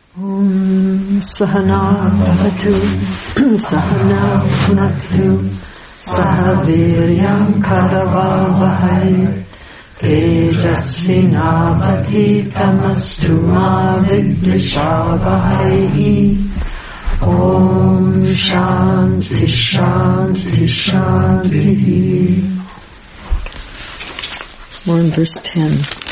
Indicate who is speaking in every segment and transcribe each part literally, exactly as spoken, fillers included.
Speaker 1: Om Sahana Bhavatu Sahana Punaktu Sahaviryam Karavavahai Tejasvinavati Tamastu Ma Vidvishavahai. Om Shanti Shanti Shanti. We're in verse ten.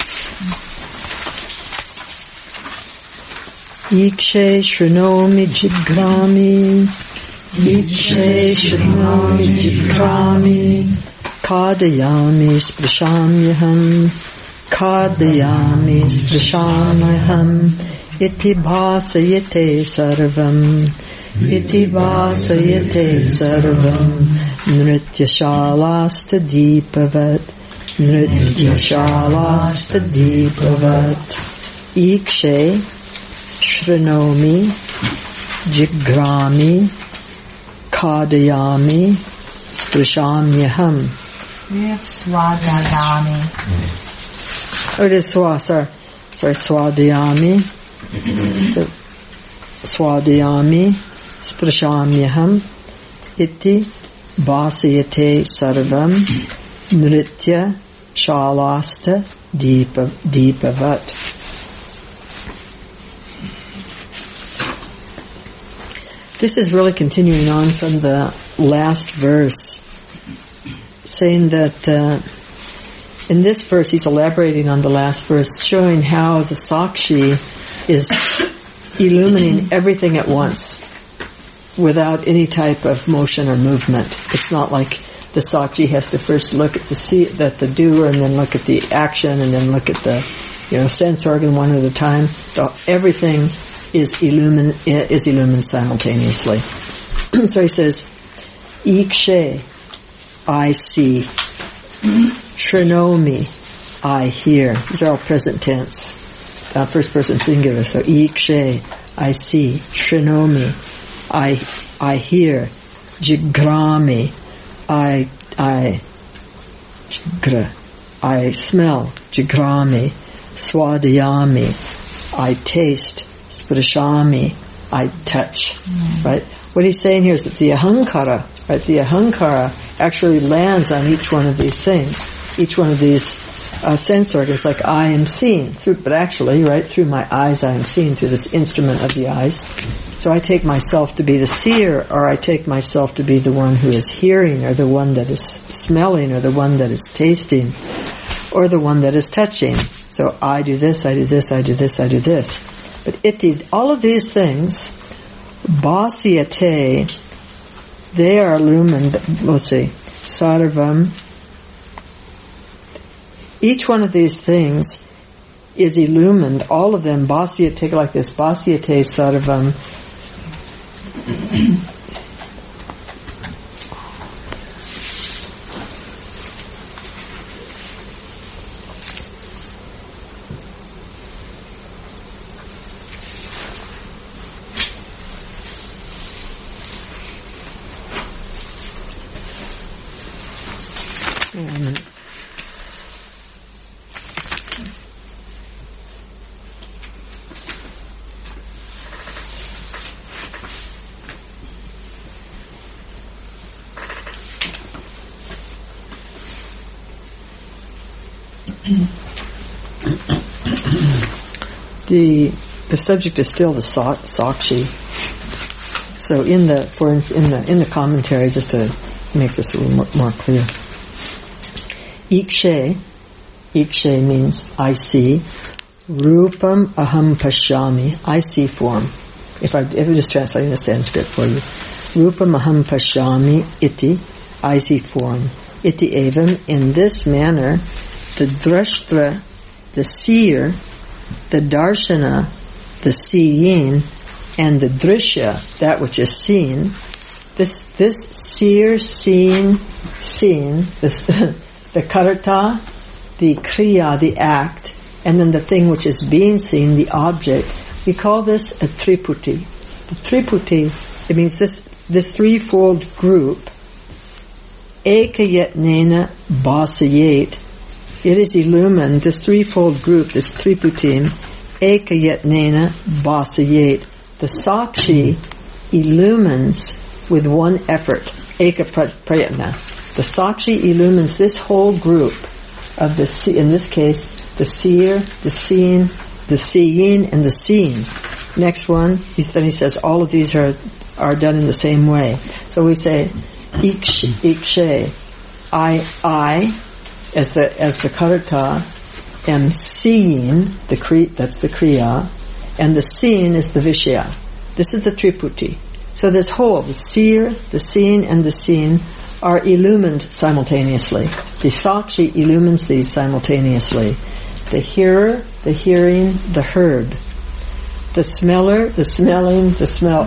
Speaker 1: Ikshe Shrunomi Jigrami Ikshe Shrunomi Jigrami Kadayami Sprishamyaham Kadayami Sprishamyaham Iti Bhasayate Sarvam Iti Bhasayate Sarvam Nritya Shalasta Deepavat Nritya Shalasta Deepavat Ikshe Shrunomi Jigrami Kadayami Sprishamyaham.
Speaker 2: We have Swadayami.
Speaker 1: Oh, it is Swa, sorry. Sorry, Swadayami. Swadayami Sprishamyaham Iti Bhasayate Sarvam Nritya Shalasta Deepavat. This is really continuing on from the last verse, saying that uh, in this verse he's elaborating on the last verse, showing how the Sakshi is illumining everything at once without any type of motion or movement. It's not like the Sakshi has to first look at the see, at the doer and then look at the action and then look at the you know sense organ one at a time. So everything is illumined is illumined simultaneously. So he says, Ikshe, I see. Shrunomi, I hear. These are all present tense. Uh, first person singular. So Ikshe, I see. Shrunomi, I I hear. Jigrami, I I jigra, I smell. Jigrami, Swadayami, I taste. Sprishami, I touch. Mm. Right? What he's saying here is that the ahankara, right? The ahankara actually lands on each one of these things, each one of these uh, sense organs. Like I am seen through, but actually, right through my eyes, I am seen through this instrument of the eyes. So I take myself to be the seer, or I take myself to be the one who is hearing, or the one that is smelling, or the one that is tasting, or the one that is touching. So I do this, I do this, I do this, I do this. But iti, all of these things, bhasyate, they are illumined, let's see, sarvam, each one of these things is illumined, all of them, bhasyate, take it like this, bhasyate sarvam, The the subject is still the Sakshi. So in the for in the in the commentary, just to make this a little more, more clear, Ikshe, Ikshe means I see. Rupam aham pashyami, I see form. If I if I just translating the Sanskrit for you, Rupam aham pashyami iti, I see form. Iti evam, in this manner, the drashtra, the seer, the darshana, the seeing, and the drishya, that which is seen, this this seer, seeing, seeing, this, the karta, the kriya, the act, and then the thing which is being seen, the object, we call this a triputi. The triputi, it means this this threefold group, ekayatnena bhasayet, it is illumined, this threefold group, this triputin, ekayatnena basayet. The Sakshi illumines with one effort. Eka prayatna. The Sakshi illumines this whole group of the, in this case, the seer, the seen, the seeing, and the seen. Next one, he's, then he says all of these are are done in the same way. So we say ikshe, ikshe, I, I, as the as the karata, am seeing the kri, that's the kriya, and the seen is the vishya. This is the triputi. So this whole, the seer, the seen, and the seen are illumined simultaneously. The Sakshi illumines these simultaneously. The hearer, the hearing, the heard. The smeller, the smelling, the smell.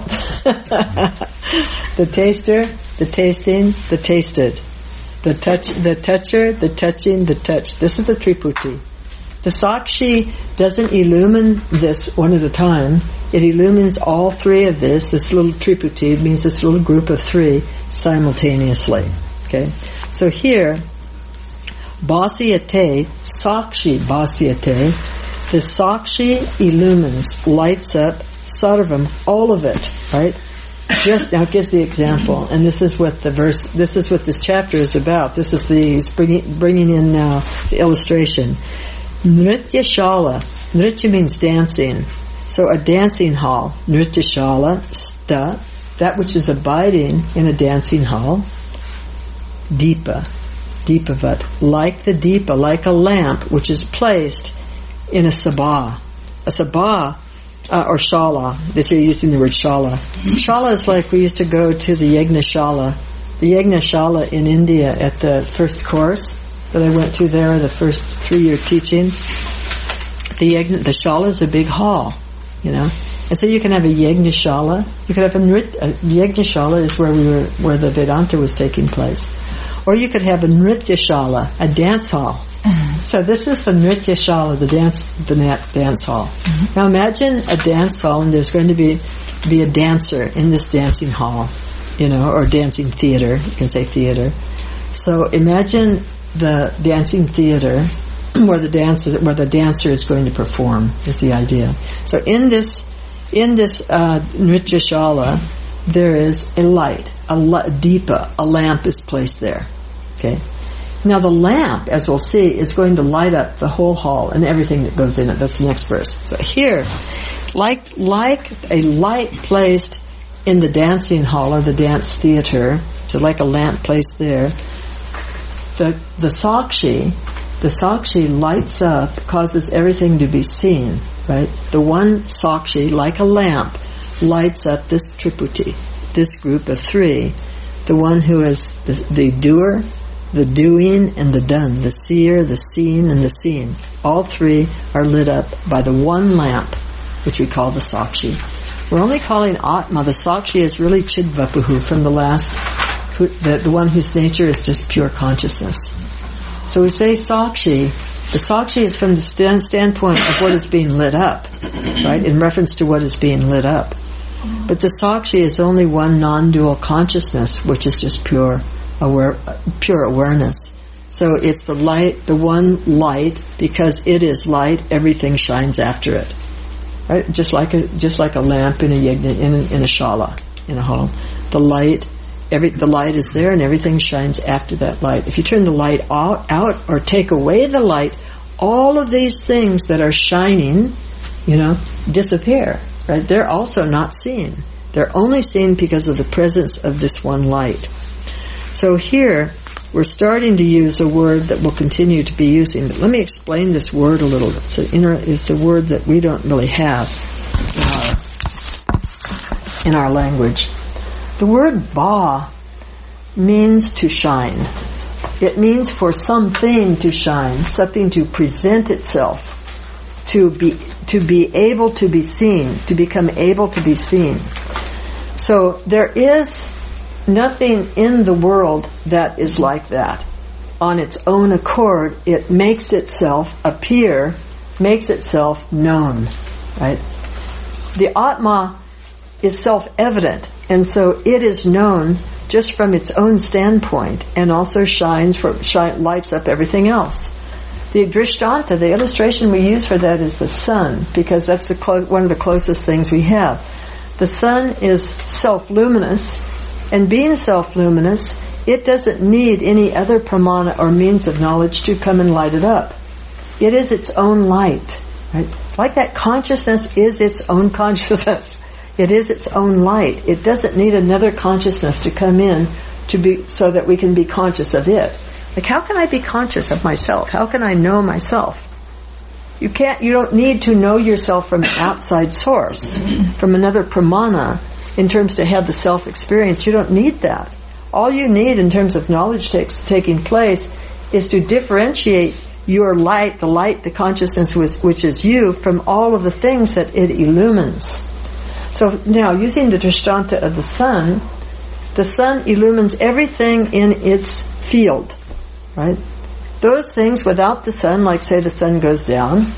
Speaker 1: The taster, the tasting, the tasted. The touch, the toucher, the touching, the touched. This is the triputi. The Sakshi doesn't illumine this one at a time. It illumines all three of this. This little triputi means this little group of three simultaneously. Okay? So here, Basyate, Sakshi Basyate, the Sakshi illumines, lights up, sarvam, all of it, right? Just, now it gives the example, and this is what the verse, this is what this chapter is about. This is the, he's bringing, bringing in now the illustration. Nritya Shala, Nritya means dancing. So a dancing hall, Nritya Shala, sta, that which is abiding in a dancing hall, Deepa, Deepavat, like the Deepa, like a lamp which is placed in a sabha. A sabha, uh, or shala, this you're using the word shala. Shala is like we used to go to the Yagna Shala. The Yagna Shala in India at the first course that I went to there, the first three-year teaching. The Yagna, the Shala is a big hall, you know. And so you can have a Yagna Shala. You could have a Nrit, a Yagna Shala is where we were, where the Vedanta was taking place. Or you could have a Nritya Shala, a dance hall. Mm-hmm. So this is the Nritya Shala, the dance, the dance hall. Mm-hmm. Now imagine a dance hall, and there's going to be be a dancer in this dancing hall, you know, or dancing theater. You can say theater. So imagine the dancing theater where the dancer where the dancer is going to perform is the idea. So in this in this uh, Nritya Shala, there is a light, a la- deepa, a lamp is placed there. Okay. Now the lamp, as we'll see, is going to light up the whole hall and everything that goes in it. That's the next verse. So here, like like a light placed in the dancing hall or the dance theater, so like a lamp placed there, the the Sakshi, the Sakshi lights up, causes everything to be seen, right? The one Sakshi, like a lamp, lights up this triputi, this group of three. The one who is the, the doer, the doing, and the done, the seer, the seen, and the seen. All three are lit up by the one lamp, which we call the Sakshi. We're only calling Atma, the Sakshi is really Chidvapuhu, from the last, who, the, the one whose nature is just pure consciousness. So we say Sakshi. The Sakshi is from the stand, standpoint of what is being lit up, right, in reference to what is being lit up. But the Sakshi is only one non-dual consciousness, which is just pure aware, pure awareness. So it's the light, the one light, because it is light, everything shines after it. Right? Just like a just like a lamp in a yajna, in a, in a shala, in a hall. The light, every the light is there, and everything shines after that light. If you turn the light out, out or take away the light, all of these things that are shining, you know, disappear. Right? They're also not seen. They're only seen because of the presence of this one light. So here, we're starting to use a word that we'll continue to be using. But let me explain this word a little bit. It's a, inter- it's a word that we don't really have in our, in our language. The word ba means to shine. It means for something to shine, something to present itself, to be to be able to be seen, to become able to be seen. So there is nothing in the world that is like that. On its own accord, it makes itself appear, makes itself known, right? The Atma is self-evident, and so it is known just from its own standpoint, and also shines, for, shine, lights up everything else. The Drishtanta, the illustration we use for that is the sun, because that's the clo- one of the closest things we have. The sun is self-luminous, and being self-luminous, it doesn't need any other pramana or means of knowledge to come and light it up. It is its own light, right? Like that consciousness is its own consciousness. It is its own light. It doesn't need another consciousness to come in to be, so that we can be conscious of it. Like, how can I be conscious of myself? How can I know myself? You can't, you don't need to know yourself from an outside source, from another pramana, in terms to have the self-experience. You don't need that. All you need in terms of knowledge takes, taking place is to differentiate your light, the light, the consciousness which is you, from all of the things that it illumines. So now, using the Drishtanta of the sun, the sun illumines everything in its field, right? Those things without the sun, like say the sun goes down,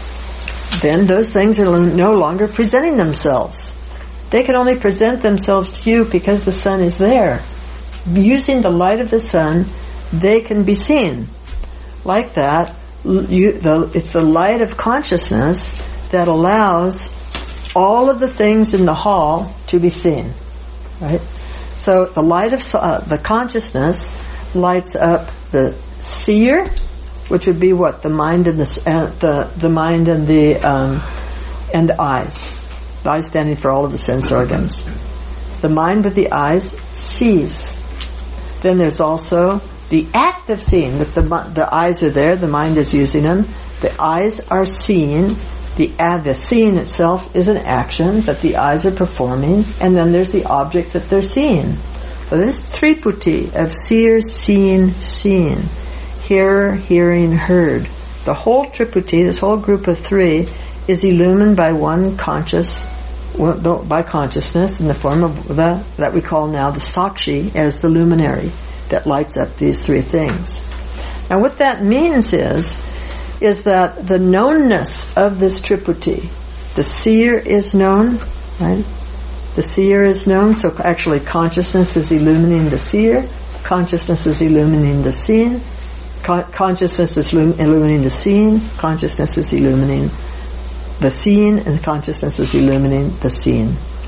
Speaker 1: then those things are no longer presenting themselves. They can only present themselves to you because the sun is there. Using the light of the sun, they can be seen. Like that, you, the, it's the light of consciousness that allows all of the things in the hall to be seen, right? So the light of uh, the consciousness lights up the seer, which would be what the mind and the uh, the the mind and the um, and the eyes. The eyes standing for all of the sense organs. The mind with the eyes sees. Then there's also the act of seeing. That the the eyes are there, the mind is using them. The eyes are seeing. The uh, the seeing itself is an action that the eyes are performing, and then there's the object that they're seeing. So this triputi of seer, seeing, seeing, hearer, hearing, heard. The whole triputi, this whole group of three, is illumined by one conscious, by consciousness in the form of the that we call now the Sakshi as the luminary that lights up these three things. And what that means is. is that the knownness of this triputi, the seer is known, right? The seer is known, so actually consciousness is illumining the seer, consciousness is illumining the seen, con- consciousness is lum- illumining the seen, consciousness is illumining the seen, and consciousness is illumining the seen.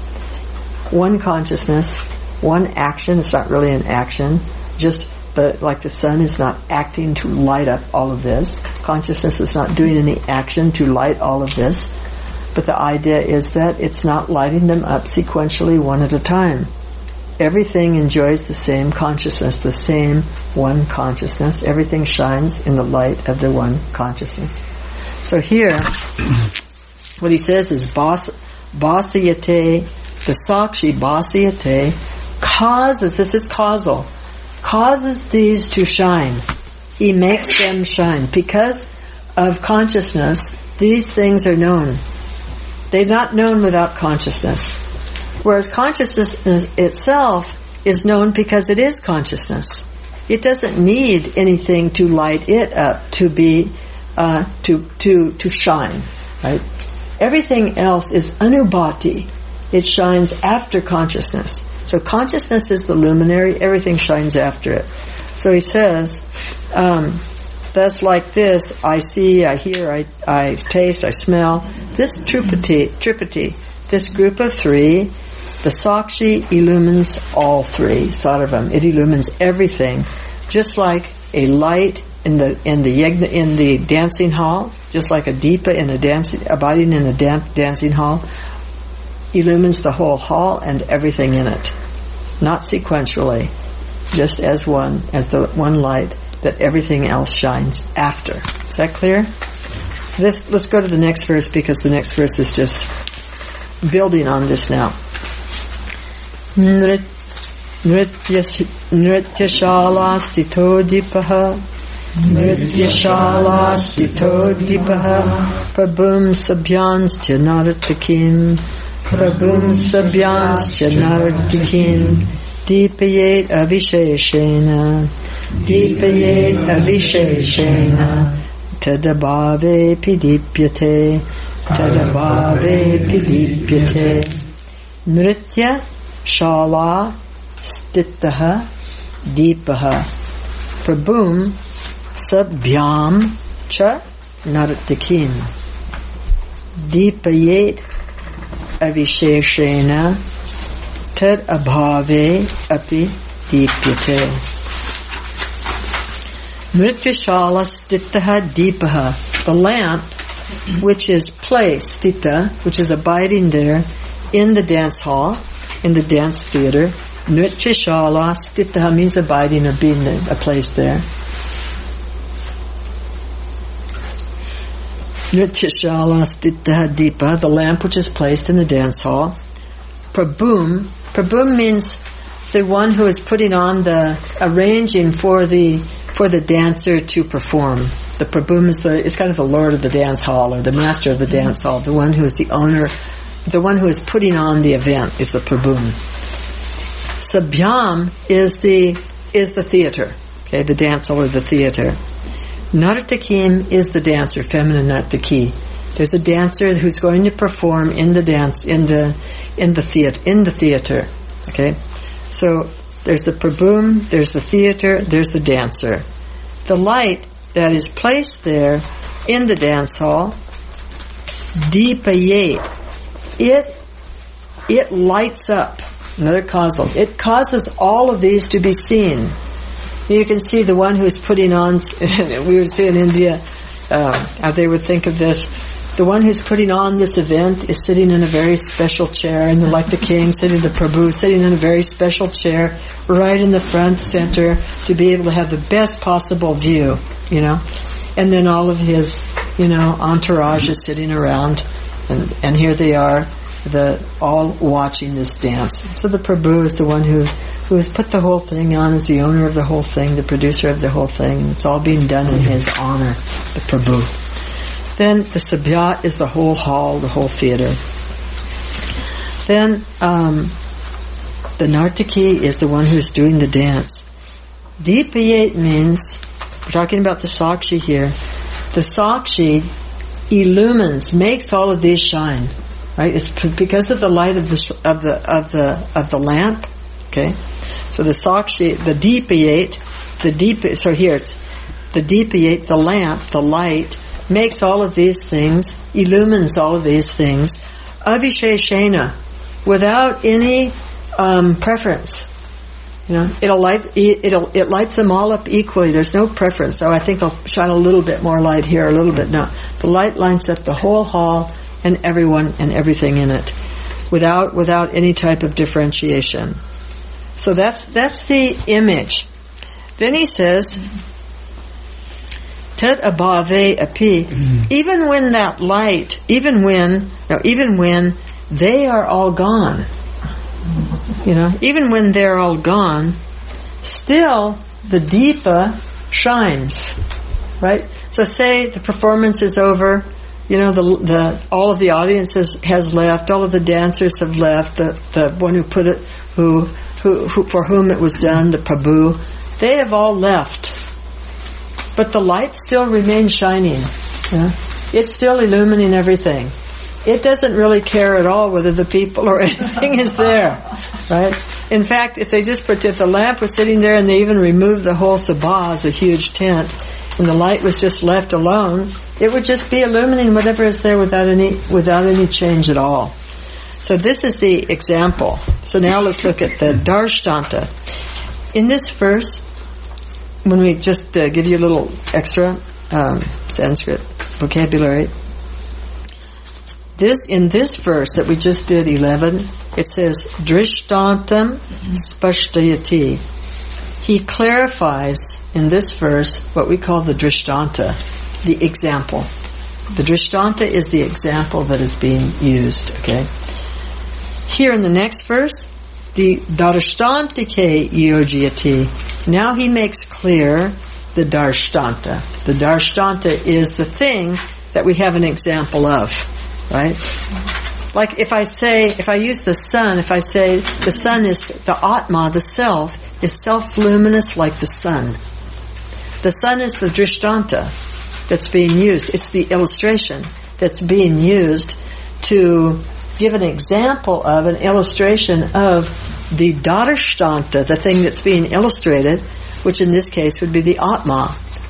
Speaker 1: One consciousness, one action, it's not really an action, just But like the sun is not acting to light up all of this. Consciousness is not doing any action to light all of this. But the idea is that it's not lighting them up sequentially one at a time. Everything enjoys the same consciousness, the same one consciousness. Everything shines in the light of the one consciousness. So here, what he says is bas, basiyate, the sakshi basiyate, causes, this is causal, causes these to shine. He makes them shine. Because of consciousness, these things are known. They're not known without consciousness. Whereas consciousness itself is known because it is consciousness. It doesn't need anything to light it up to be, uh, to, to, to shine, right? Everything else is anubhati. It shines after consciousness. So consciousness is the luminary, everything shines after it. So he says, um, thus like this, I see, I hear, I, I taste, I smell. This triputi, triputi, this group of three, the Sakshi illumines all three, Sarvam. It illumines everything, just like a light in the in the yagna, in the dancing hall, just like a deepa in a dancing, abiding in a damp dancing hall, illumines the whole hall and everything in it. Not sequentially, just as one, as the one light that everything else shines after. Is that clear? So this, let's go to the next verse because the next verse is just building on this now. Nritya shala stito dipaha Nritya shala stito dipaha Prabhum sabhyans janaratakin Prabhum sabhyanscha nartikin Deepayet avisheshena Deepayet avisheshena Tadabhave pidipyate Tadabhave pidipyate Nritya shala stitaha deepaha Prabhum sabhyam cha nartakim deepayet avisheshena tad abhave api deepyate. Nrityashala stitaha deepaha. The lamp which is placed, stita, which is abiding there in the dance hall, in the dance theater. Nrityashala stitaha means abiding or being there, a place there. Nrityashala stitaha deepa, the lamp which is placed in the dance hall. Prabhum, Prabhum means the one who is putting on the, arranging for the, for the dancer to perform. The Prabhum is the, is kind of the lord of the dance hall, or the master of the dance hall, the one who is the owner, the one who is putting on the event is the Prabhum. Sabhyam is the, is the theater, okay, the dance hall or the theater. Nartakim is the dancer, feminine nartaki. There's a dancer who's going to perform in the dance, in the, in the theater, in the theater, okay? So, there's the Prabhum, there's the theater, there's the dancer. The light that is placed there in the dance hall, deepayet, it, it lights up, another causal, it causes all of these to be seen. You can see the one who's putting on, we would see in India, uh, how they would think of this, the one who's putting on this event is sitting in a very special chair, and like the king sitting, the Prabhu sitting in a very special chair, right in the front center, to be able to have the best possible view, you know. And then all of his, you know, entourage is sitting around, and, and here they are, the all watching this dance. So the Prabhu is the one who, who has put the whole thing on, is the owner of the whole thing, the producer of the whole thing, and it's all being done in his honor, the Prabhu. Then the Sabhyat is the whole hall, the whole theater. Then um, the Nartaki is the one who's doing the dance. Deepayet means, we're talking about the Sakshi here, the Sakshi illumines, makes all of these shine. Right? It's p- because of the light of the of the of the of the lamp. Okay, so the Sakshi, the Deepayet, the deep. So here it's the Deepayet, the lamp, the light, makes all of these things, illumines all of these things, avisheshena, without any um, preference. You know, it'll light, it'll it lights them all up equally. There's no preference. So I think I'll shine a little bit more light here, a little bit no. The light lines up the whole hall and everyone and everything in it, without without any type of differentiation. So that's that's the image. Then he says, Tat abhave api, even when that light, even when, no, even when they are all gone, you know, even when they're all gone, still the Deepa shines, right? So say the performance is over, you know, the the all of the audience has, has left, all of the dancers have left, the the one who put it, who who, who for whom it was done, the Prabhu, they have all left. But the light still remains shining. You know? It's still illumining everything. It doesn't really care at all whether the people or anything is there, right? In fact, if they just put, if the lamp was sitting there and they even removed the whole sabha as a huge tent, and the light was just left alone, it would just be illuminating whatever is there without any without any change at all. So this is the example. So now let's look at the Darshtanta. In this verse, when we just uh, give you a little extra um, Sanskrit vocabulary, this in this verse that we just did, eleven, it says Drishtantam Spashtayati. He clarifies in this verse what we call the Drishtanta, the example. The Drishtanta is the example that is being used. Okay. Here in the next verse, the Darshtantike Yojyati. Now he makes clear the Darshtanta. The Darshtanta is the thing that we have an example of, right? Like if I say, if I use the sun, if I say the sun is, the Atma, the self, is self-luminous like the sun. The sun is the Drishtanta that's being used. It's the illustration that's being used to give an example of, an illustration of the Darshtanta, the thing that's being illustrated, which in this case would be the Atma.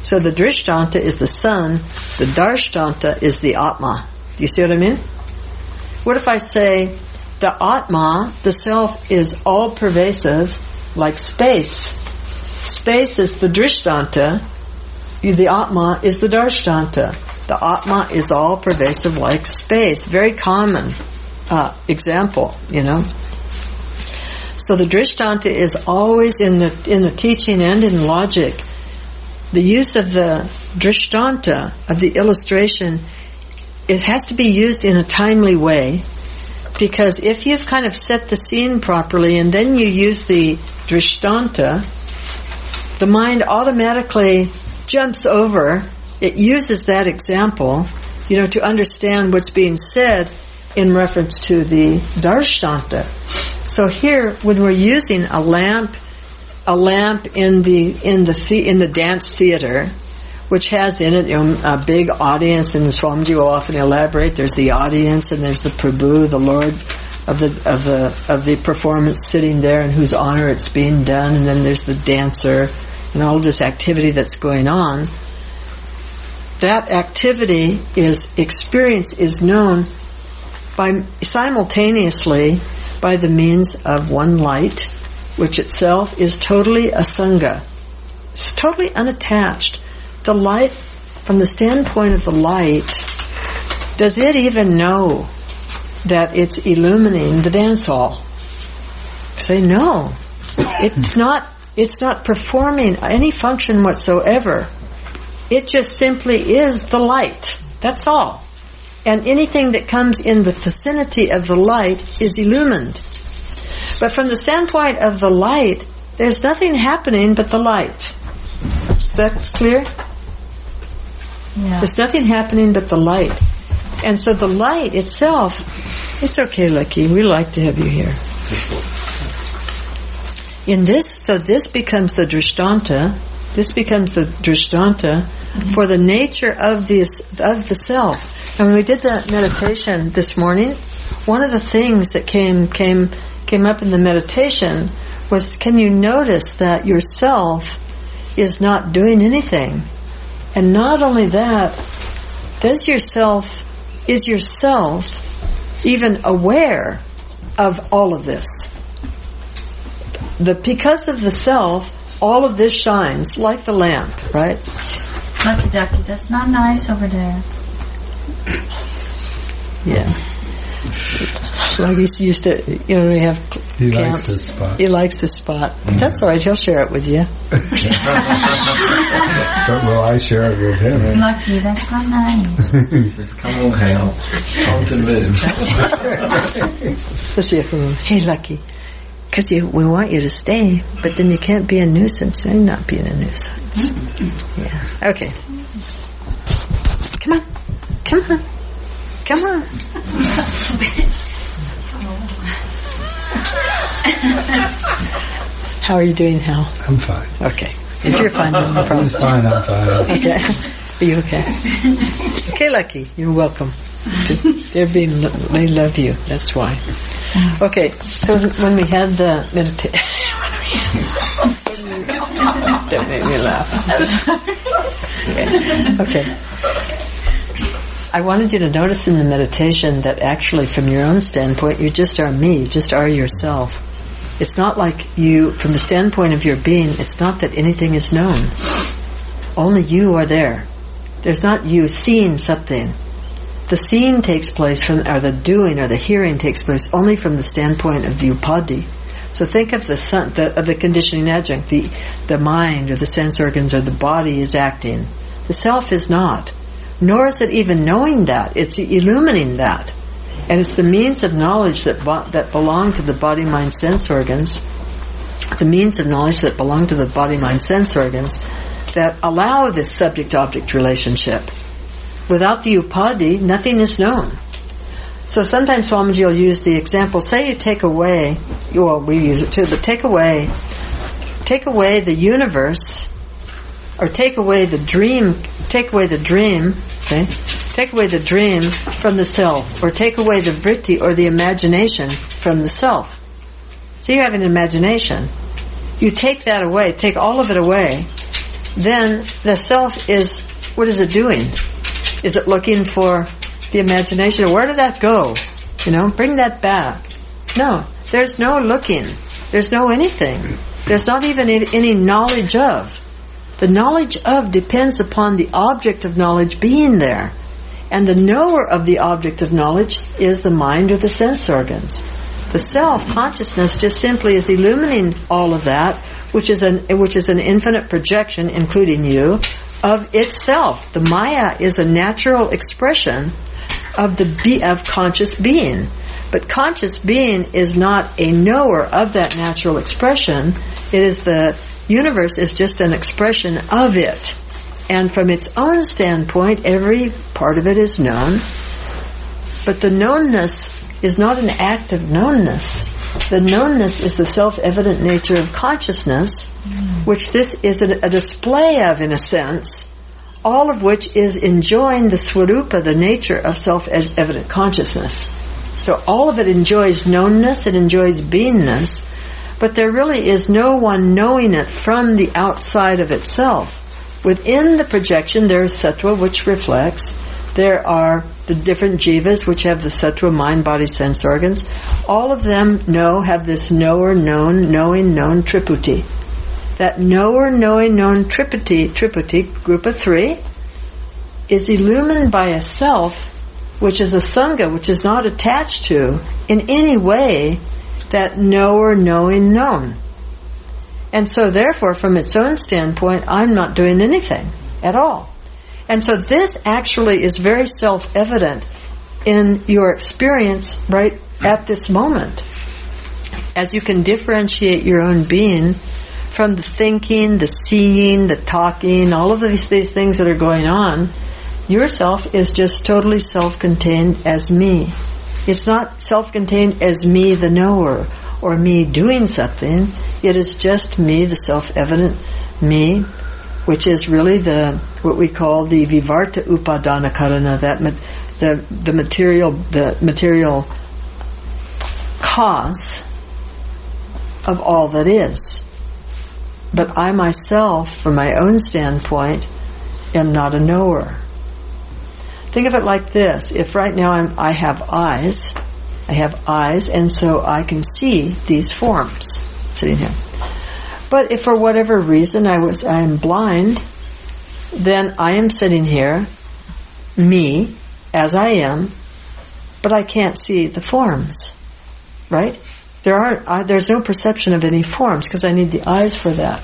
Speaker 1: So the Drishtanta is the sun, the Darshtanta is the Atma. Do you see what I mean? What if I say the Atma, the self, is all pervasive like space? Space is the Drishtanta, the Atma is the Darshtanta. The Atma is all pervasive like space. Very common uh, example, you know. So the Drishtanta is always in the in the teaching and in logic. The use of the Drishtanta, of the illustration, it has to be used in a timely way, because if you've kind of set the scene properly and then you use the Drishtanta, the mind automatically jumps over, it uses that example, you know, to understand what's being said in reference to the Darshtanta. So here, when we're using a lamp, a lamp in the in the, the in the dance theater, which has in it, you know, a big audience, and Swamiji will often elaborate. There's the audience, and there's the Prabhu, the Lord of the of the of the performance, sitting there, in whose honor it's being done, and then there's the dancer, and all of this activity that's going on. That activity is experience is known by simultaneously by the means of one light, which itself is totally asanga. It's totally unattached. The light, from the standpoint of the light, does it even know that it's illuminating the dance hall? Say no. It's not, it's not performing any function whatsoever. It just simply is the light. That's all. And anything that comes in the vicinity of the light is illumined. But from the standpoint of the light, there's nothing happening but the light. Is that clear?
Speaker 2: Yeah.
Speaker 1: There's nothing happening but the light. And so the light itself, it's okay, Lucky, we like to have you here. In this, so this becomes the Drishtanta, this becomes the Drishtanta mm-hmm. for the nature of this, of the self. And when we did the meditation this morning, one of the things that came, came, came up in the meditation was, can you notice that yourself is not doing anything? And not only that, does yourself, is yourself even aware of all of this? The, because of the self, all of this shines like the lamp, right?
Speaker 2: Lucky Ducky, that's not nice over there.
Speaker 1: Yeah. Like he used to, you know, we have
Speaker 3: he
Speaker 1: camps.
Speaker 3: Likes this spot.
Speaker 1: He likes this spot. Mm-hmm. That's all right. He'll share it with you.
Speaker 3: But will I share it with him? Eh?
Speaker 2: Lucky, that's not nice.
Speaker 4: He says, come on, Hal. Time to move.
Speaker 1: Let's see if we hey, Lucky. Because we want you to stay, but then you can't be a nuisance. I'm not being a nuisance. Yeah. Okay. Come on. Come on. Come on. How are you doing, Hal?
Speaker 3: I'm fine.
Speaker 1: Okay. If you're fine, then no problem.
Speaker 3: I'm fine, I'm fine.
Speaker 1: Okay. Are you okay? Okay, Lucky. You're welcome. They're being, they love you. That's why. Okay. So when we had the meditation, don't make me laugh. Okay. I wanted you to notice in the meditation that actually from your own standpoint, you just are me, you just are yourself. It's not like you, from the standpoint of your being, it's not that anything is known. Only you are there. There's not you seeing something. The seeing takes place from, or the doing or the hearing takes place only from the standpoint of the upadhi. So think of the, sun, the of the conditioning adjunct, the the mind or the sense organs or the body is acting. The self is not. Nor is it even knowing that. It's illumining that. And it's the means of knowledge that bo- that belong to the body, mind, sense organs, the means of knowledge that belong to the body, mind, sense organs, that allow this subject-object relationship. Without the upadhi, nothing is known. So sometimes Swamiji will use the example, say you take away, well, we use it too, but take away, take away the universe, or take away the dream, take away the dream, okay? Take away the dream from the self, or take away the vritti, or the imagination from the self. So you have an imagination. You take that away, take all of it away, then the self is, what is it doing? Is it looking for the imagination? Where did that go? You know, bring that back. No, there's no looking. There's no anything. There's not even any knowledge of. The knowledge of depends upon the object of knowledge being there. And the knower of the object of knowledge is the mind or the sense organs. The self, consciousness, just simply is illuminating all of that, which is an which is an infinite projection, including you, of itself. The Maya is a natural expression of the be of conscious being. But conscious being is not a knower of that natural expression. It is the universe is just an expression of it. And from its own standpoint, every part of it is known. But the knownness is not an act of knownness. The knownness is the self-evident nature of consciousness, which this is a, a display of, in a sense, all of which is enjoying the swarupa, the nature of self-evident consciousness. So all of it enjoys knownness, it enjoys beingness, but there really is no one knowing it from the outside of itself. Within the projection there is sattva, which reflects. There are the different jivas, which have the sattva, mind, body, sense organs. All of them know, have this knower, known, knowing, known triputi. That knower, knowing, known triputi, triputi, group of three, is illumined by a self, which is a sangha, which is not attached to, in any way, that knower, knowing, known. And so therefore, from its own standpoint, I'm not doing anything at all. And so this actually is very self-evident in your experience right at this moment. As you can differentiate your own being from the thinking, the seeing, the talking, all of these, these things that are going on, yourself is just totally self-contained as me. It's not self-contained as me, the knower, or me doing something. It is just me, the self-evident me, which is really the what we call the vivarta upadana karana, that ma- the the material the material cause of all that is. But I myself, from my own standpoint, am not a knower. Think of it like this: if right now I'm, I have eyes, I have eyes, and so I can see these forms sitting here. But if for whatever reason I was I am blind, then I am sitting here, me, as I am, but I can't see the forms, right? There are uh, there's no perception of any forms because I need the eyes for that.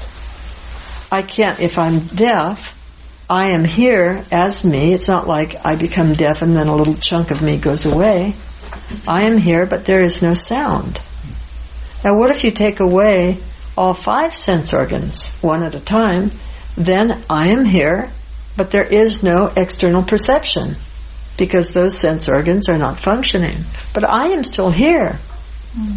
Speaker 1: I can't, if I'm deaf, I am here as me. It's not like I become deaf and then a little chunk of me goes away. I am here, but there is no sound. Now what if you take away all five sense organs, one at a time? Then I am here, but there is no external perception because those sense organs are not functioning. But I am still here. Mm.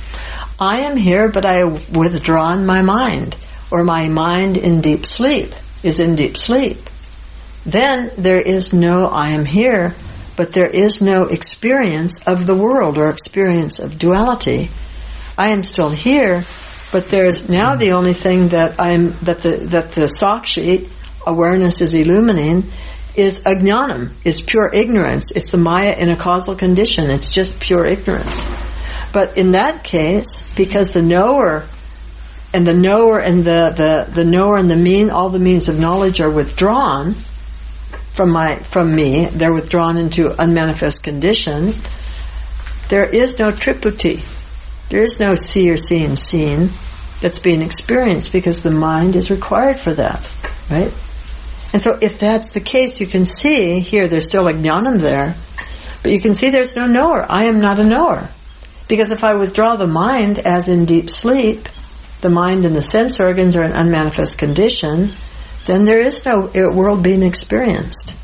Speaker 1: I am here, but I have withdrawn my mind, or my mind in deep sleep is in deep sleep. Then there is no I am here, but there is no experience of the world or experience of duality. I am still here, but there's now the only thing that I'm that the that the Sakshi awareness is illuminating is ajnanam, is pure ignorance. It's the Maya in a causal condition. It's just pure ignorance. But in that case, because the knower and the knower and the, the, the knower and the mean, all the means of knowledge are withdrawn from my from me, they're withdrawn into unmanifest condition, there is no triputi. There is no see or seeing seen that's being experienced because the mind is required for that, right? And so if that's the case, you can see here there's still ajnanam there, but you can see there's no knower. I am not a knower. Because if I withdraw the mind as in deep sleep, the mind and the sense organs are in unmanifest condition, then there is no world being experienced.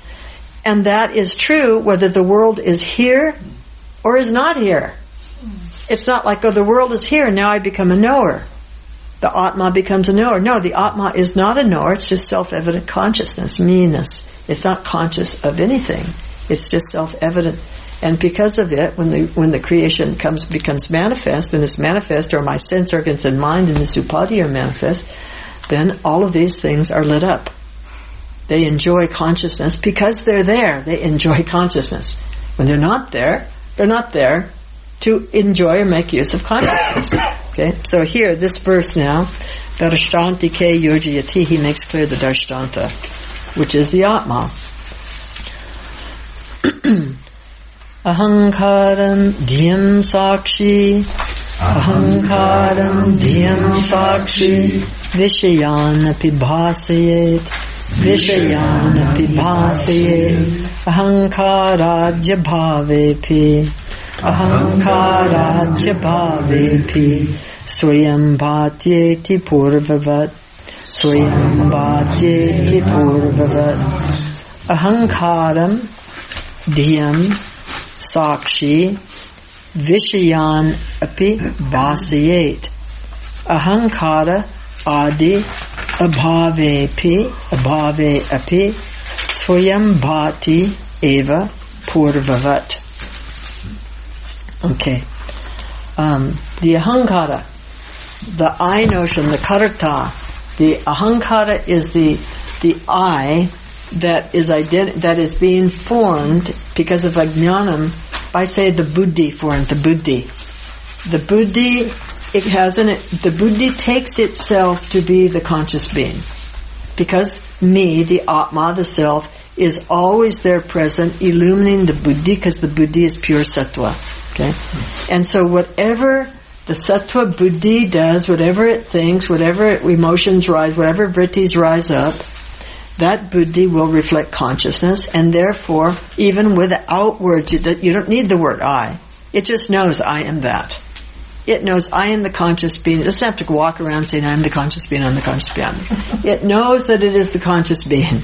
Speaker 1: And that is true whether the world is here or is not here. It's not like, oh, the world is here, now I become a knower. The Atma becomes a knower. No, the Atma is not a knower, it's just self-evident consciousness, me-ness. It's not conscious of anything. It's just self-evident. And because of it, when the when the creation comes becomes manifest, and it's manifest, or my sense organs and mind and this upadhi are manifest, then all of these things are lit up. They enjoy consciousness because they're there. They enjoy consciousness. When they're not there, they're not there to enjoy or make use of consciousness. Okay, so here, this verse now, Darshantike Yojayati, he makes clear the Darshanta, which is the Atma. Ahankaram dhyam sakshi, ahankaram dhyam sakshi, vishayan pibhasayet, vishayan pibhasayet, ahankaradya bhavepi, ahankaradya bhavepi, swayam bhatyeti purvavat, swayam bhatyeti purvavat, ahankaram dhyam sakshi vishayan api vasayet, ahankara adi abhavepi abhave api swayam bhati eva purvavat. Okay. Um, the ahankara, the I notion, the karta, the ahankara is the the I that is ident- that is being formed because of ajnanam by, say, the buddhi formed, the buddhi. The buddhi, it has an, the buddhi takes itself to be the conscious being. Because me, the Atma, the self, is always there present, illumining the buddhi, because the buddhi is pure sattva. Okay? And so whatever the sattva buddhi does, whatever it thinks, whatever emotions rise, whatever vrittis rise up, that buddhi will reflect consciousness, and therefore, even without words, you, you don't need the word I. It just knows I am that. It knows I am the conscious being. It doesn't have to walk around saying I am the conscious being, I'm the conscious being. It knows that it is the conscious being.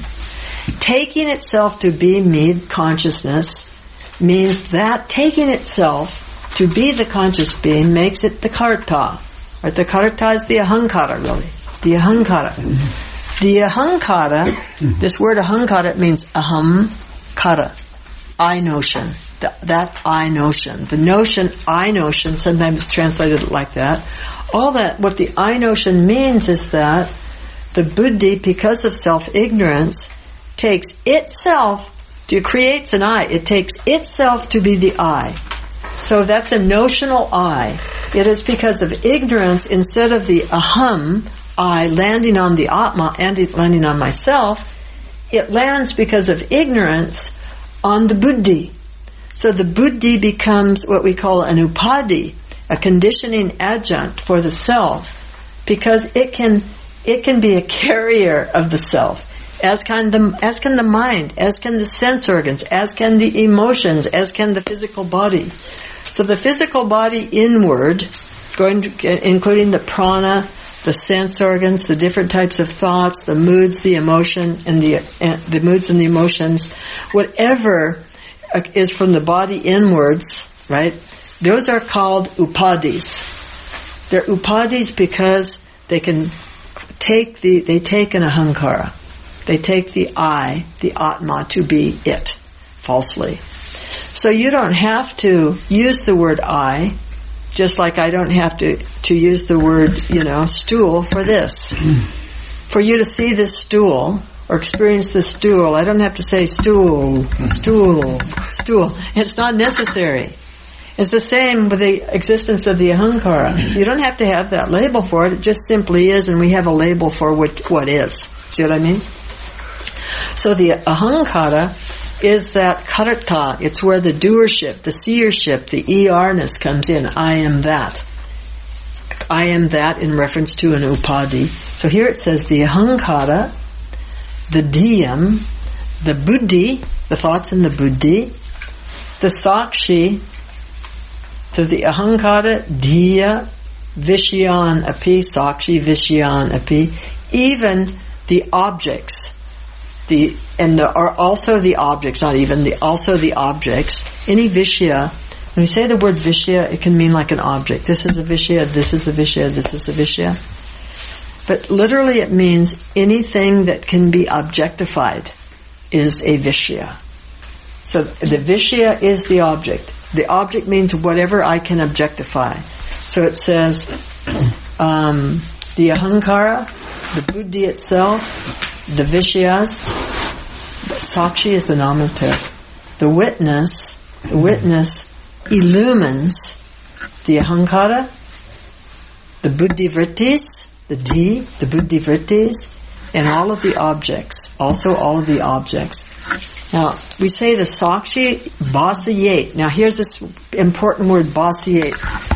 Speaker 1: Taking itself to be me, consciousness, means that taking itself to be the conscious being makes it the karta. Right? The karta is the ahankara, really. The ahankara. The ahankara, this word ahankara means aham kara, I notion, the, that I notion. The notion, I notion, sometimes it's translated like that. All that, what the I notion means is that the buddhi, because of self-ignorance, takes itself to, creates an I. It takes itself to be the I. So that's a notional I. It is because of ignorance, instead of the aham, I landing on the Atma and it landing on myself, it lands because of ignorance on the buddhi. So the buddhi becomes what we call an upadi, a conditioning adjunct for the self, because it can it can be a carrier of the self, as can the as can the mind, as can the sense organs, as can the emotions, as can the physical body. So the physical body inward, going to, including the prana, the sense organs, the different types of thoughts, the moods, the emotion, and the uh, the moods and the emotions, whatever uh, is from the body inwards, right? Those are called upadis. They're upadis because they can take the they take an ahankara, they take the I, the Atma, to be it falsely. So you don't have to use the word I. Just like I don't have to, to use the word, you know, stool for this. For you to see this stool, or experience this stool, I don't have to say stool, stool, stool. It's not necessary. It's the same with the existence of the ahankara. You don't have to have that label for it, it just simply is, and we have a label for what, what is. See what I mean? So the ahankara is that karta. It's where the doership, the seership, the er-ness comes in. I am that. I am that in reference to an upadi. So here it says the ahankara, the dhyam, the buddhi, the thoughts in the buddhi, the sakshi, so the ahankara, dhya, vishayan api, sakshi, vishayan api, even the objects. The, and the, are also the objects, not even, the also the objects. Any vishya, when we say the word vishya, it can mean like an object. This is a vishya, this is a vishya, this is a vishya. But literally it means anything that can be objectified is a vishya. So the vishya is the object. The object means whatever I can objectify. So it says, um, the ahankara, the buddhi itself, the vishyas. Sakshi is the nominative. The witness, the witness illumines the ahankara, the buddhi vrittis, the D, the buddhi vrittis, and all of the objects. Also all of the objects. Now, we say the sakshi basayate. Now, here's this important word, basayate.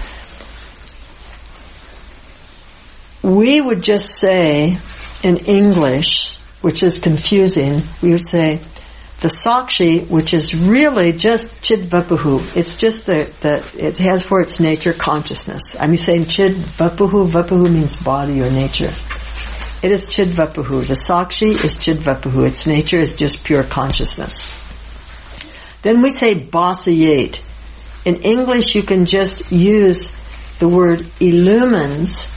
Speaker 1: We would just say, in English, which is confusing, we would say, the sakshi, which is really just chidvapuhu. It's just the, the, it has for its nature consciousness. I'm saying chidvapuhu. Vapuhu means body or nature. It is chidvapuhu. The sakshi is chidvapuhu. Its nature is just pure consciousness. Then we say basayate. In English, you can just use the word illumines,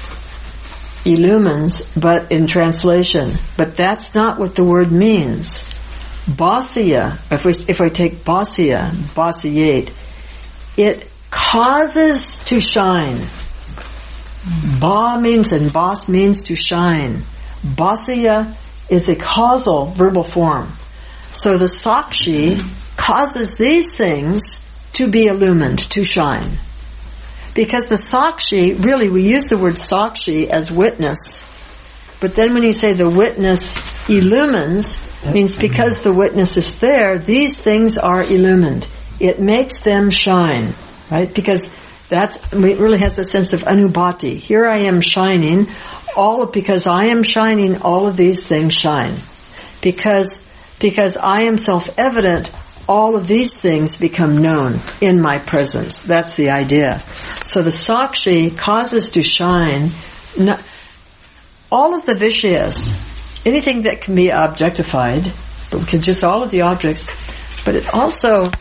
Speaker 1: illumines, but in translation. But that's not what the word means. Basya, if we if we take basya, basayate, it causes to shine. Ba means and bas means to shine. Basya is a causal verbal form. So the sakshi causes these things to be illumined, to shine. Because the sakshi, really we use the word sakshi as witness, but then when you say the witness illumines, means because the witness is there, these things are illumined. It makes them shine, right? Because that's, it really has a sense of anubhati. Here I am shining, all of, because I am shining, all of these things shine. Because, because I am self-evident, all of these things become known in my presence. That's the idea. So the sakshi causes to shine, not, all of the vishyas, anything that can be objectified, because just all of the objects, but it also,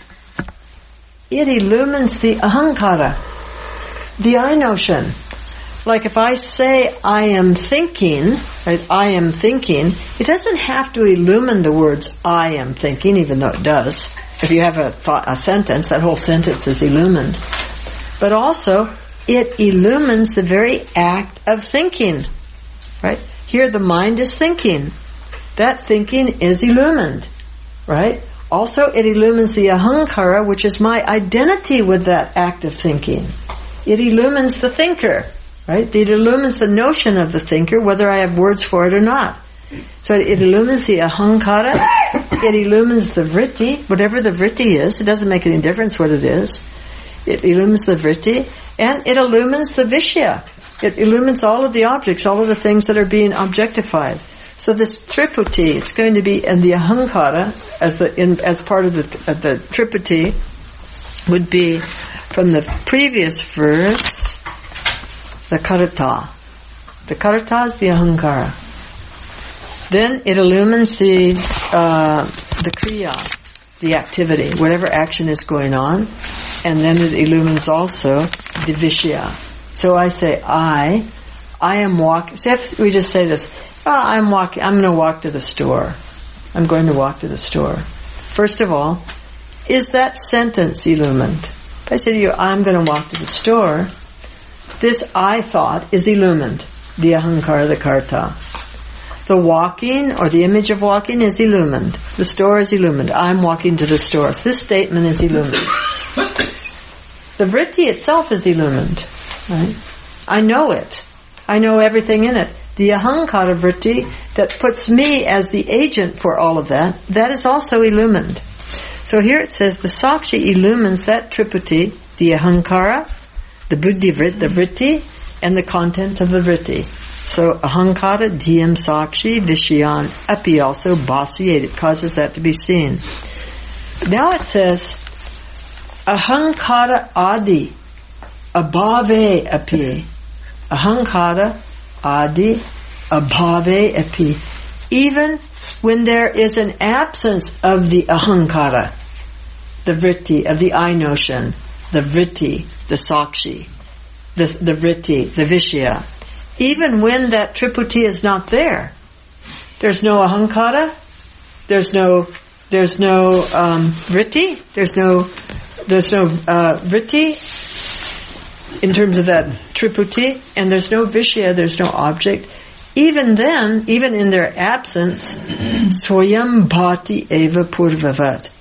Speaker 1: it illumines the ahankara, the I notion. Like if I say I am thinking, right, I am thinking, it doesn't have to illumine the words I am thinking, even though it does. If you have a thought, a sentence, that whole sentence is illumined. But also, it illumines the very act of thinking. Right? Here the mind is thinking. That thinking is illumined. Right? Also, it illumines the ahankara, which is my identity with that act of thinking. It illumines the thinker. Right? It illumines the notion of the thinker, whether I have words for it or not. So it illumines the ahankara, it illumines the vritti, whatever the vritti is, it doesn't make any difference what it is. It illumines the vritti, and it illumines the vishya. It illumines all of the objects, all of the things that are being objectified. So this triputi, it's going to be in the ahankara, as the in, as part of the, of the triputi, would be from the previous verse, the karata. The karata is the ahankara. Then it illumines the uh, the kriya, the activity, whatever action is going on, and then it illumines also the vishya. So I say, I, I am walking. See, if we just say this, oh, I'm walking. I'm going to walk to the store. I'm going to walk to the store. First of all, is that sentence illumined? If I say to you, I'm going to walk to the store, this I thought is illumined. The ahankara, the karta. The walking, or the image of walking, is illumined. The store is illumined. I'm walking to the store. So this statement is illumined. The vritti itself is illumined. Right? I know it. I know everything in it. The ahankara vritti that puts me as the agent for all of that, that is also illumined. So here it says the sakshi illumines that triputi, the ahankara, the buddhi vrit, the vritti, and the content of the vritti. So ahankara, dhyam sakshi, vishyan, api also, basiyate. It causes that to be seen. Now it says, ahankara adi, abhave api. Ahankara adi, abhave api. Even when there is an absence of the ahankara, the vritti, of the I notion, the vritti, the sakshi, the, the vritti, the vishya, even when that triputi is not there, there's no ahankara, there's no, there's no um, vritti, there's no, there's no uh, vritti in terms of that triputi, and there's no vishya, there's no object. even then, even in their absence, Swayam Bhati Eva Purvavat.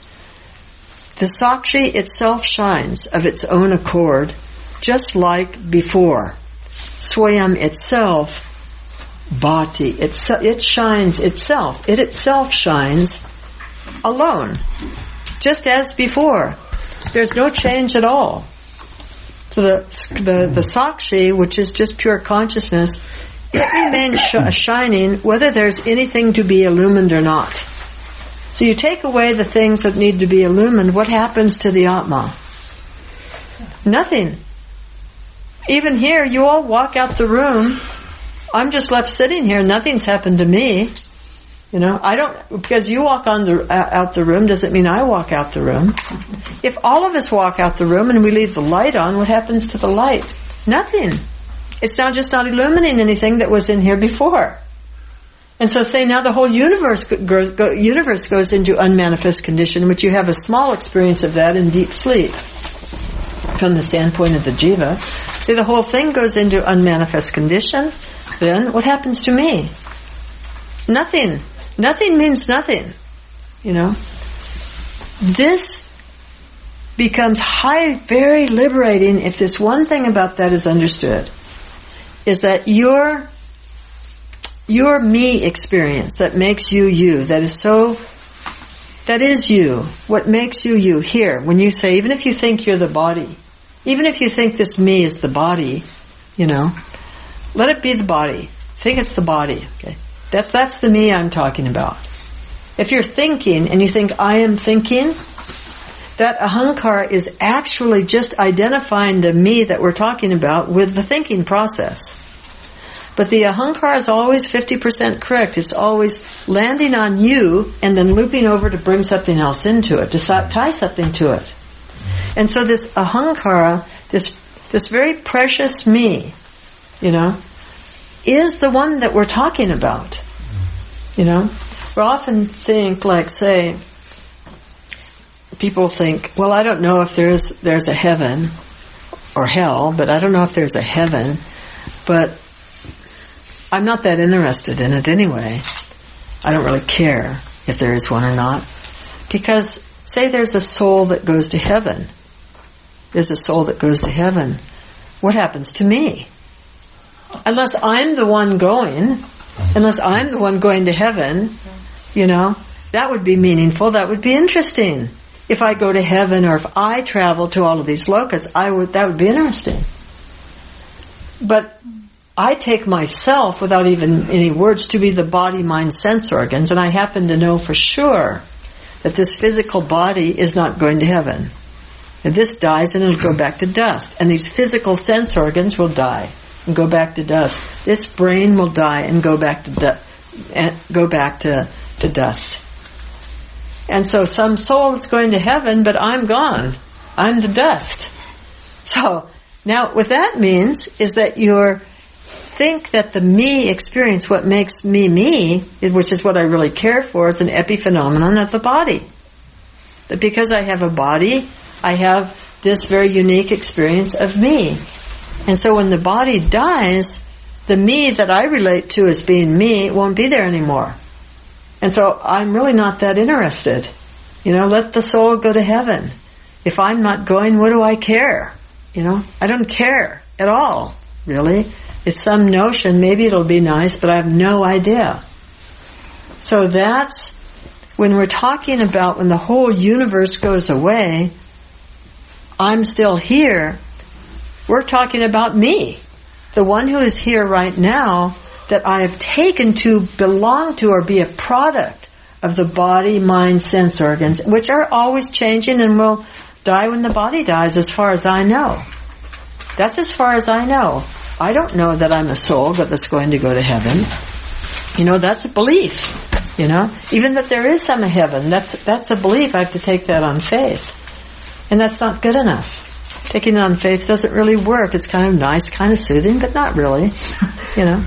Speaker 1: The Sakshi itself shines of its own accord, just like before. Swayam itself, Bhati, it, it shines itself. It itself shines alone, just as before. There's no change at all. So the, the, the Sakshi, which is just pure consciousness, it remains sh- shining whether there's anything to be illumined or not. So you take away the things that need to be illumined, what happens to the Atma? Nothing. Even here, you all walk out the room, I'm just left sitting here, nothing's happened to me. You know, I don't, because you walk on the, uh, out the room doesn't mean I walk out the room. If all of us walk out the room and we leave the light on, what happens to the light? Nothing. It's now just not illuminating anything that was in here before. And so say now the whole universe goes, go, universe goes into unmanifest condition, which you have a small experience of that in deep sleep. From the standpoint of the jiva. Say the whole thing goes into unmanifest condition, then what happens to me? Nothing. Nothing means nothing. You know? This becomes high, very liberating if this one thing about that is understood. Is that your your me experience that makes you you, that is so, that is you, what makes you you here, when you say, even if you think you're the body, even if you think this me is the body, you know, let it be the body. Think it's the body, okay? That's, that's the me I'm talking about. If you're thinking and you think I am thinking, that ahankara is actually just identifying the me that we're talking about with the thinking process. But the ahankara is always fifty percent correct. It's always landing on you and then looping over to bring something else into it, to tie something to it. And so this ahankara, this this very precious me, you know, is the one that we're talking about. You know, we often think, like, say, people think, well, I don't know if there's there's a heaven or hell, but I don't know if there's a heaven, but I'm not that interested in it anyway. I don't really care if there is one or not. Because, say there's a soul that goes to heaven. There's a soul that goes to heaven. What happens to me? Unless I'm the one going, unless I'm the one going to heaven, you know, that would be meaningful, that would be interesting. If I go to heaven or if I travel to all of these lokas, I would, that would be interesting. But I take myself, without even any words, to be the body, mind, sense organs, and I happen to know for sure that this physical body is not going to heaven. If this dies, then it'll go back to dust. And these physical sense organs will die and go back to dust. This brain will die and go back to du- and go back to, to dust. And so some soul is going to heaven, but I'm gone. I'm the dust. So, now what that means is that you're think that the me experience, what makes me me, which is what I really care for, is an epiphenomenon of the body. That because I have a body, I have this very unique experience of me. And so when the body dies, the me that I relate to as being me won't be there anymore. And so I'm really not that interested. You know, let the soul go to heaven. If I'm not going, what do I care? You know, I don't care at all, really. It's some notion, maybe it'll be nice, but I have no idea. So that's when we're talking about when the whole universe goes away, I'm still here, we're talking about me. The one who is here right now that I have taken to belong to or be a product of the body, mind, sense organs, which are always changing and will die when the body dies, as far as I know. That's as far as I know. I don't know that I'm a soul that's going to go to heaven. You know, that's a belief. You know, even that there is some heaven, that's that's a belief. I have to take that on faith. And that's not good enough. Taking it on faith doesn't really work. It's kind of nice, kind of soothing, but not really. You know.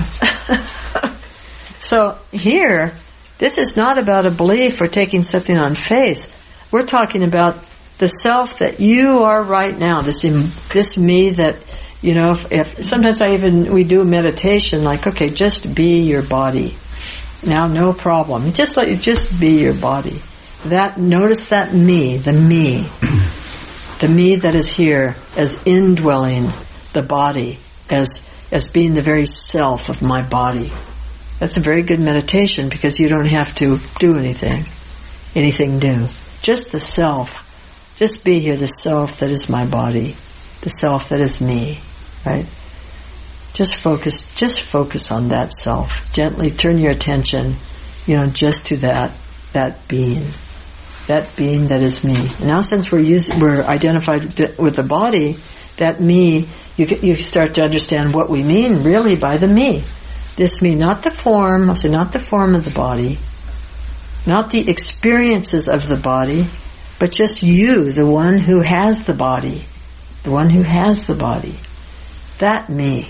Speaker 1: So here, this is not about a belief or taking something on faith. We're talking about the self that you are right now, this this me that You know, if, if sometimes I even, we do meditation like, okay, just be your body. Now, no problem. Just let you just be your body. That, notice that me, the me, the me that is here as indwelling the body, as, as being the very self of my body. That's a very good meditation because you don't have to do anything, anything new. Just the self. Just be here, the self that is my body, the self that is me, right? Just focus, just focus on that self. Gently turn your attention, you know, just to that, that being, that being that is me. And now, since we're using, we're identified with the body, that me, you you start to understand what we mean really by the me. This me, not the form, I'll say not the form of the body, not the experiences of the body, but just you, the one who has the body, the one who has the body. That me.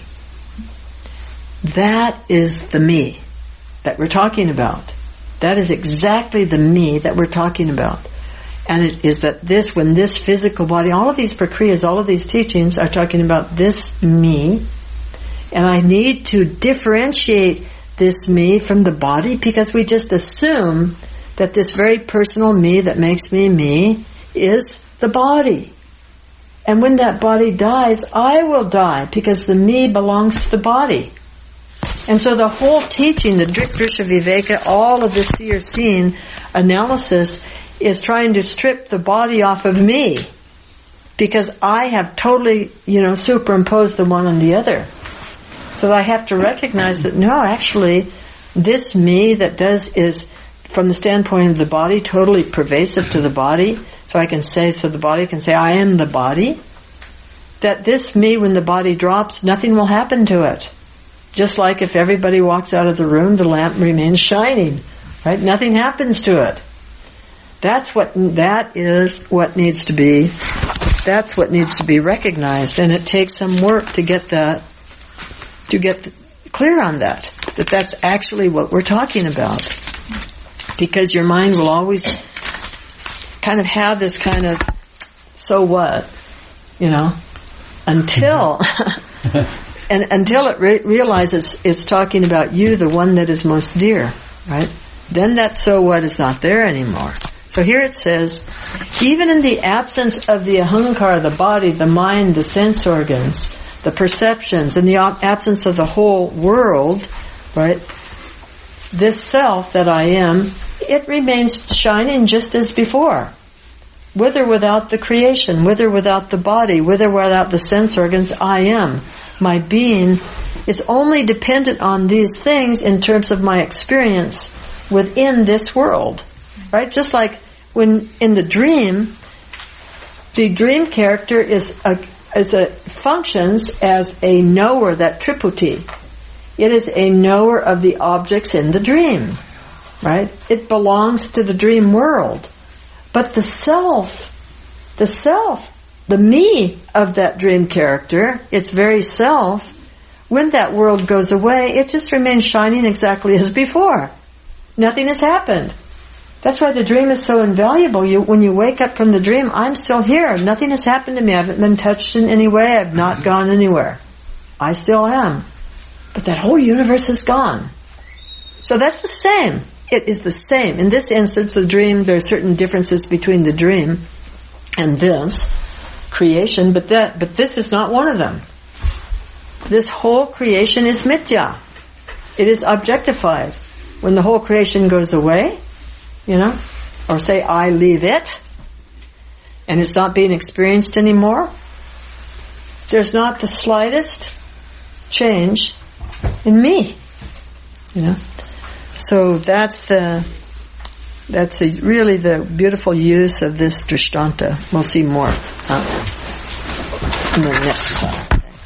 Speaker 1: That is the me that we're talking about. That is exactly the me that we're talking about. And it is that this, when this physical body, all of these prakriyas, all of these teachings are talking about this me, and I need to differentiate this me from the body because we just assume that this very personal me that makes me me is the body. And when that body dies, I will die because the me belongs to the body. And so the whole teaching, the Drik Drisha Viveka, all of this seer seeing analysis is trying to strip the body off of me because I have totally, you know, superimposed the one on the other. So I have to recognize that no, actually, this me that does is, from the standpoint of the body, totally pervasive to the body. So I can say, so the body can say, I am the body. That this me, when the body drops, nothing will happen to it. Just like if everybody walks out of the room, the lamp remains shining, right? Nothing happens to it. That's what, that is what needs to be, that's what needs to be recognized. And it takes some work to get that, to get clear on that. That that's actually what we're talking about. Because your mind will always kind of have this kind of, so what, you know, until, and until it re- realizes it's talking about you, the one that is most dear, right? Then that so what is not there anymore. So here it says, even in the absence of the ahankara, the body, the mind, the sense organs, the perceptions, in the absence of the whole world, right, this self that I am, it remains shining just as before. With or without the creation, with or without the body, with or without the sense organs, I am. My being is only dependent on these things in terms of my experience within this world. Right? Just like when in the dream, the dream character is a, is a, functions as a knower, that triputi. It is a knower of the objects in the dream. Right? It belongs to the dream world. But the self, the self, the me of that dream character, its very self, when that world goes away, it just remains shining exactly as before. Nothing has happened. That's why the dream is so invaluable. You, when you wake up from the dream, I'm still here. Nothing has happened to me. I haven't been touched in any way. I've not gone anywhere. I still am. But that whole universe is gone. So that's the same. It is the same. In this instance, the dream, there are certain differences between the dream and this creation, but that, but this is not one of them. This whole creation is mithya. It is objectified. When the whole creation goes away, you know, or say I leave it, and it's not being experienced anymore, there's not the slightest change in me, you know. So that's the, that's a, really the beautiful use of this drishtanta. We'll see more uh, in the next class.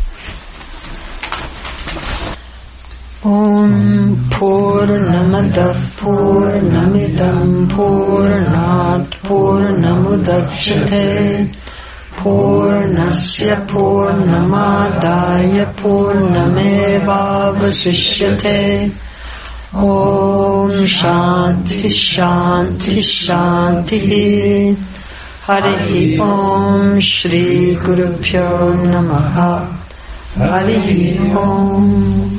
Speaker 1: Om Purnamadav Purnamidam Purnat Purnamudachyate Purnasya Purnamadaya Purnamevavasishyate. Om Shanti Shanti Shanti. Hare Om Shri Guru Pyo Namaha. Hari Om.